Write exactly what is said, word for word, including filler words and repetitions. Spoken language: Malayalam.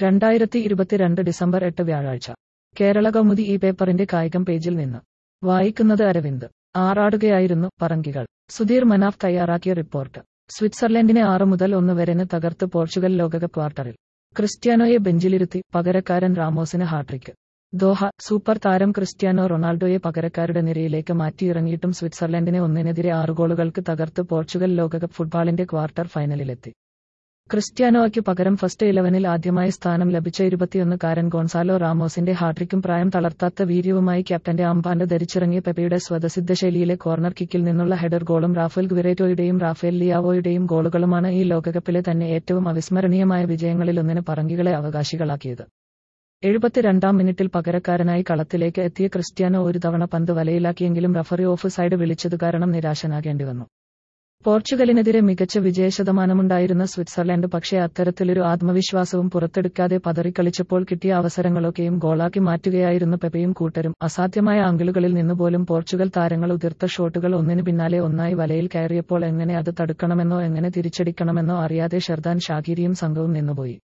രണ്ടായിരത്തി ഇരുപത്തിരണ്ട് ഡിസംബർ എട്ട് വ്യാഴാഴ്ച കേരള കൗമുദി ഈ പേപ്പറിന്റെ കായികം പേജിൽ നിന്ന് വായിക്കുന്നത് അരവിന്ദ്. ആറാടുകയായിരുന്നു പറങ്കികൾ. സുധീർ മനാഫ് തയ്യാറാക്കിയ റിപ്പോർട്ട്. സ്വിറ്റ്സർലൻഡിനെ ആറ് മുതൽ ഒന്ന് വരെന് തകർത്ത് പോർച്ചുഗൽ ലോകകപ്പ് ക്വാർട്ടറിൽ. ക്രിസ്ത്യാനോയെ ബെഞ്ചിലിരുത്തി, പകരക്കാരൻ റാമോസിന് ഹാട്രിക്ക്. ദോഹ. സൂപ്പർ താരം ക്രിസ്ത്യാനോ റൊണാൾഡോയെ പകരക്കാരുടെ നിരയിലേക്ക് മാറ്റിയിറങ്ങിയിട്ടും സ്വിറ്റ്സർലൻഡിനെ ഒന്നിനെതിരെ ആറ് ഗോളുകൾക്ക് തകർത്ത് പോർച്ചുഗൽ ലോകകപ്പ് ഫുട്ബോളിന്റെ ക്വാർട്ടർ ഫൈനലിലെത്തി. ക്രിസ്ത്യാനോയ്ക്ക് പകരം ഫസ്റ്റ് ഇലവനിൽ ആദ്യമായി സ്ഥാനം ലഭിച്ച ഇരുപത്തിയൊന്നുകാരൻ ഗോൺസാലോ റാമോസിന്റെ ഹാട്രിക്കും പ്രായം തളർത്താത്ത വീര്യവുമായി ക്യാപ്റ്റന്റെ അമ്പാന്റ് ധരിച്ചിറങ്ങിയ പെപെയുടെ സ്വതസിദ്ധ ശൈലിയിലെ കോർണർ കിക്കിൽ നിന്നുള്ള ഹെഡർ ഗോളും റാഫേൽ ഗുവേരറ്റോയുടെയും റാഫേൽ ലിയാവോയുടെയും ഗോളുകളുമാണ് ഈ ലോകകപ്പിലെ തന്നെ ഏറ്റവും അവിസ്മരണീയമായ വിജയങ്ങളിലൊന്നിന് പറങ്കികളെ അവകാശികളാക്കിയത്. എഴുപത്തിരണ്ടാം മിനിറ്റിൽ പകരക്കാരനായി കളത്തിലേക്ക് എത്തിയ ക്രിസ്ത്യാനോ ഒരു തവണ പന്ത് വലയിലാക്കിയെങ്കിലും റഫറി ഓഫ് സൈഡ് വിളിച്ചതു കാരണം നിരാശനാകേണ്ടിവന്നു. പോർച്ചുഗലിനെതിരെ മികച്ച വിജയശതമാനമുണ്ടായിരുന്ന സ്വിറ്റ്സർലൻഡ് പക്ഷേ അത്തരത്തിലൊരു ആത്മവിശ്വാസവും പുറത്തെടുക്കാതെ പതറിക്കളിച്ചപ്പോൾ കിട്ടിയ അവസരങ്ങളൊക്കെയും ഗോളാക്കി മാറ്റുകയായിരുന്നു പെപെയും കൂട്ടരും. അസാധ്യമായ ആംഗിളുകളിൽ നിന്നുപോലും പോർച്ചുഗൽ താരങ്ങൾ ഉതിർത്ത ഷോട്ടുകൾ ഒന്നിനു പിന്നാലെ ഒന്നായി വലയിൽ കയറിയപ്പോൾ എങ്ങനെ അത് തടുക്കണമെന്നോ എങ്ങനെ തിരിച്ചടിക്കണമെന്നോ അറിയാതെ ഷെർദാൻ ഷാഖിരിയും സംഘവും നിന്നുപോയി.